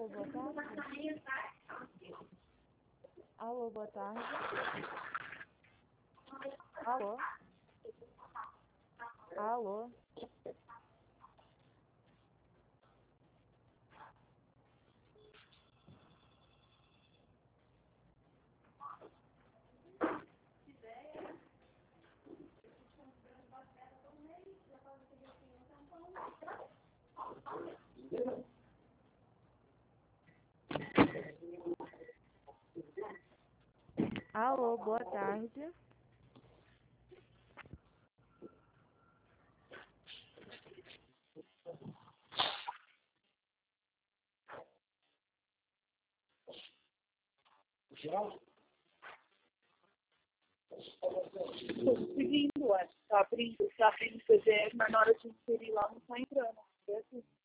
boa tarde. Alô, boa tarde. Alô? Alô? Alô, boa tarde. Estou seguindo, está abrindo fazer, mas na hora de inserir lá não está entrando.